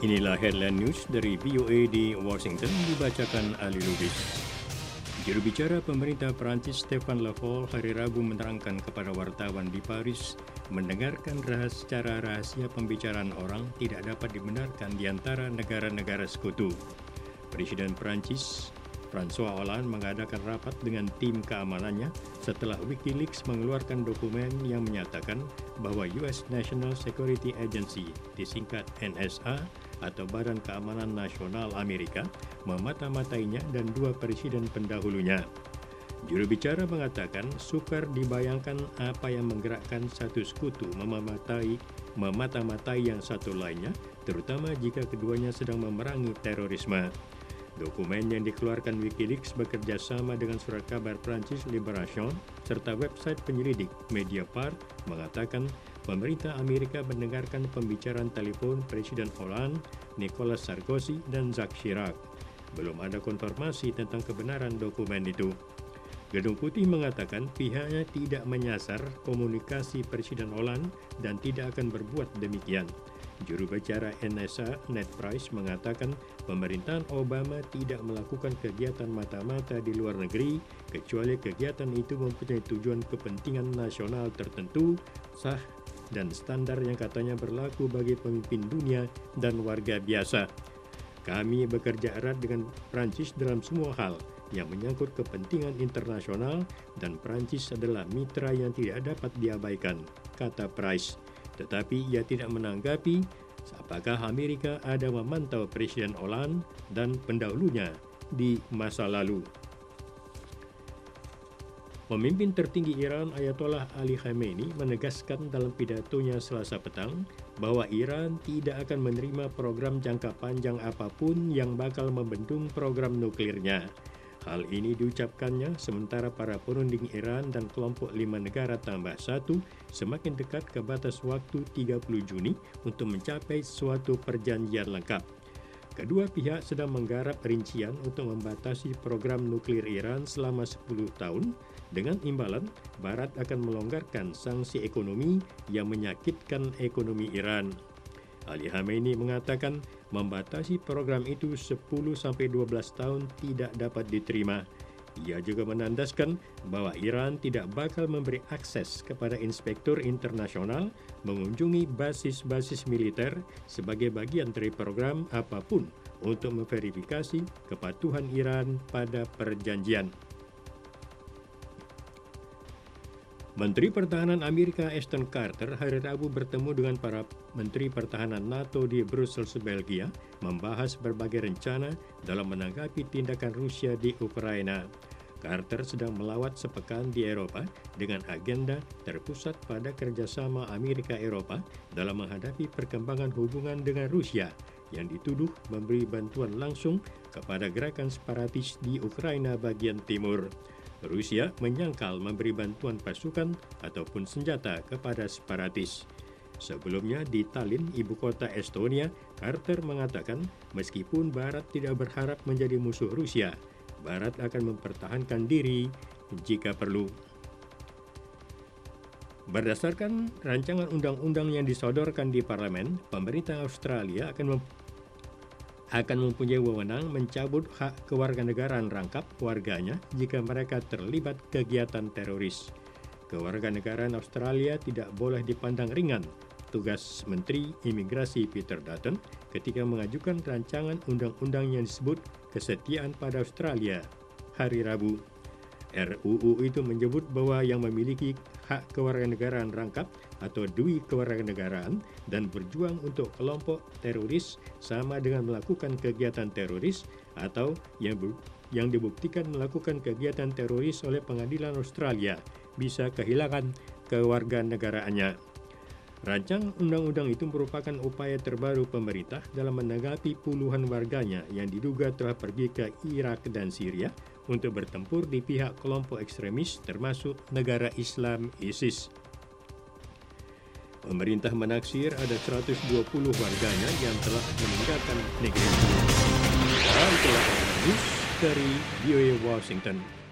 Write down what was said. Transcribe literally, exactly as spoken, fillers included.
Inilah headline news dari V O A di Washington, dibacakan Ali Lubis. Juru bicara pemerintah Perancis Stéphane Le Foll hari Rabu menerangkan kepada wartawan di Paris, mendengarkan rahas secara rahasia pembicaraan orang tidak dapat dibenarkan di antara negara-negara sekutu. Presiden Perancis François Hollande mengadakan rapat dengan tim keamanannya setelah WikiLeaks mengeluarkan dokumen yang menyatakan bahwa U S National Security Agency, disingkat N S A, atau Badan Keamanan Nasional Amerika, memata-matainya dan dua presiden pendahulunya. Juru bicara mengatakan sukar dibayangkan apa yang menggerakkan satu sekutu memamatai, memata-matai yang satu lainnya, terutama jika keduanya sedang memerangi terorisme. Dokumen yang dikeluarkan WikiLeaks bekerja sama dengan surat kabar Prancis Libération serta website penyelidik Mediapart mengatakan pemerintah Amerika mendengarkan pembicaraan telepon Presiden Hollande, Nicolas Sarkozy, dan Jacques Chirac. Belum ada konfirmasi tentang kebenaran dokumen itu. Gedung Putih mengatakan pihaknya tidak menyasar komunikasi Presiden Hollande dan tidak akan berbuat demikian. Juru bicara N S A, Ned Price, mengatakan pemerintahan Obama tidak melakukan kegiatan mata-mata di luar negeri kecuali kegiatan itu mempunyai tujuan kepentingan nasional tertentu, sah, dan standar yang katanya berlaku bagi pemimpin dunia dan warga biasa. Kami bekerja erat dengan Prancis dalam semua hal yang menyangkut kepentingan internasional dan Prancis adalah mitra yang tidak dapat diabaikan, kata Price. Tetapi ia tidak menanggapi apakah Amerika ada memantau Presiden Hollande dan pendahulunya di masa lalu. Pemimpin tertinggi Iran Ayatollah Ali Khamenei menegaskan dalam pidatonya Selasa petang bahwa Iran tidak akan menerima program jangka panjang apapun yang bakal membendung program nuklirnya. Hal ini diucapkannya sementara para perunding Iran dan kelompok lima negara tambah satu semakin dekat ke batas waktu tiga puluh Juni untuk mencapai suatu perjanjian lengkap. Kedua pihak sedang menggarap rincian untuk membatasi program nuklir Iran selama sepuluh tahun. Dengan imbalan, Barat akan melonggarkan sanksi ekonomi yang menyakitkan ekonomi Iran. Ali Khamenei mengatakan membatasi program itu sepuluh sampai dua belas tahun tidak dapat diterima. Ia juga menandaskan bahwa Iran tidak bakal memberi akses kepada inspektur internasional mengunjungi basis-basis militer sebagai bagian dari program apapun untuk memverifikasi kepatuhan Iran pada perjanjian. Menteri Pertahanan Amerika Ashton Carter hari Rabu bertemu dengan para Menteri Pertahanan NATO di Brussels, Belgia, membahas berbagai rencana dalam menanggapi tindakan Rusia di Ukraina. Carter sedang melawat sepekan di Eropa dengan agenda terpusat pada kerjasama Amerika-Eropa dalam menghadapi perkembangan hubungan dengan Rusia yang dituduh memberi bantuan langsung kepada gerakan separatis di Ukraina bagian timur. Rusia menyangkal memberi bantuan pasukan ataupun senjata kepada separatis. Sebelumnya di Tallinn, ibu kota Estonia, Carter mengatakan meskipun Barat tidak berharap menjadi musuh Rusia, Barat akan mempertahankan diri jika perlu. Berdasarkan rancangan undang-undang yang disodorkan di parlemen, pemerintah Australia akan mem akan mempunyai wewenang mencabut hak kewarganegaraan rangkap warganya jika mereka terlibat kegiatan teroris. Kewarganegaraan Australia tidak boleh dipandang ringan, tugas Menteri Imigrasi Peter Dutton ketika mengajukan rancangan undang-undang yang disebut Kesetiaan pada Australia hari Rabu. R U U itu menyebut bahwa yang memiliki hak kewarganegaraan rangkap atau dui kewarganegaraan dan berjuang untuk kelompok teroris sama dengan melakukan kegiatan teroris atau yang, yang dibuktikan melakukan kegiatan teroris oleh pengadilan Australia bisa kehilangan kewarganegaraannya. Rancang undang-undang itu merupakan upaya terbaru pemerintah dalam menanggapi puluhan warganya yang diduga telah pergi ke Irak dan Syria untuk bertempur di pihak kelompok ekstremis termasuk negara Islam ISIS. Pemerintah menaksir ada seratus dua puluh warganya yang telah meninggalkan negeri itu. Dan telah news dari V O A Washington.